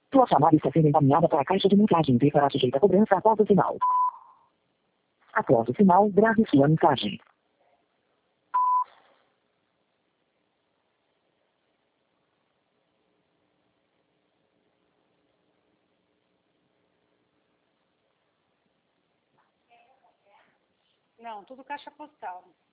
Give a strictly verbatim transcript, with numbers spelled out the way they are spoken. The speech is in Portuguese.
Sua chamada está sendo encaminhada para a caixa de mensagem e será sujeita a cobrança após o sinal. Após o sinal, grave sua mensagem. Não, tudo caixa postal.